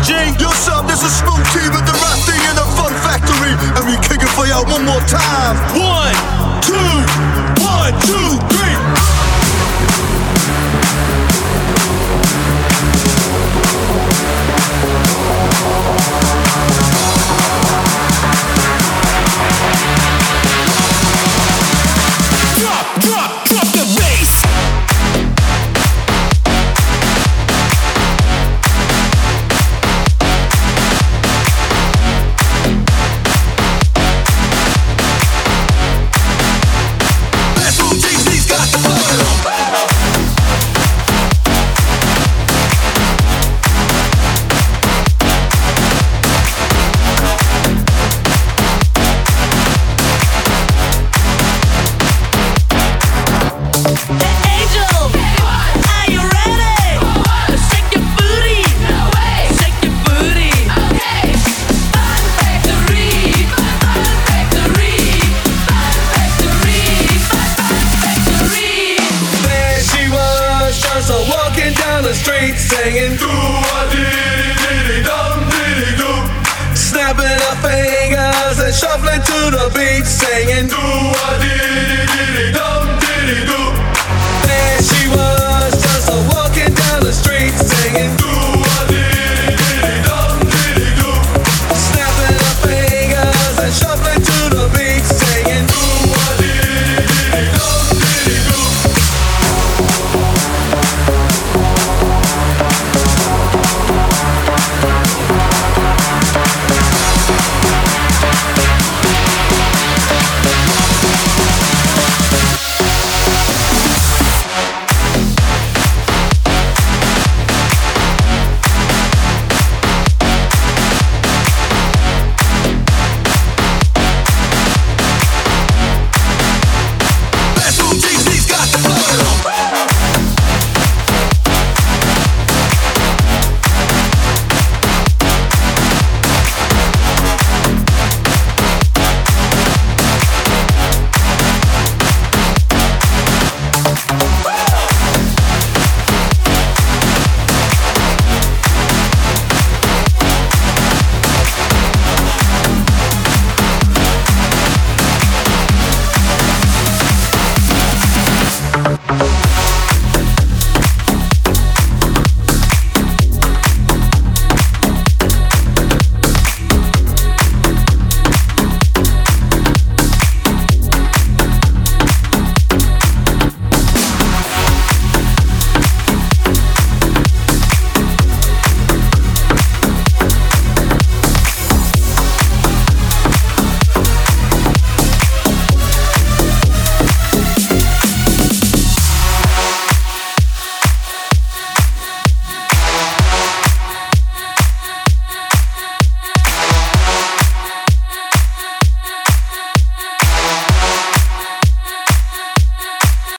G. Yo, son, this is Smooth T with the Rusty in the Fun Factory, and we kick it for y'all one more time. 1, 2, 1, 2, 3. Drop the bass. Singing doo-a-dee-dee-dee-dum-dee-dee-doo, snapping our fingers and shuffling to the beat, singing doo-a-dee-dee-dee-dum.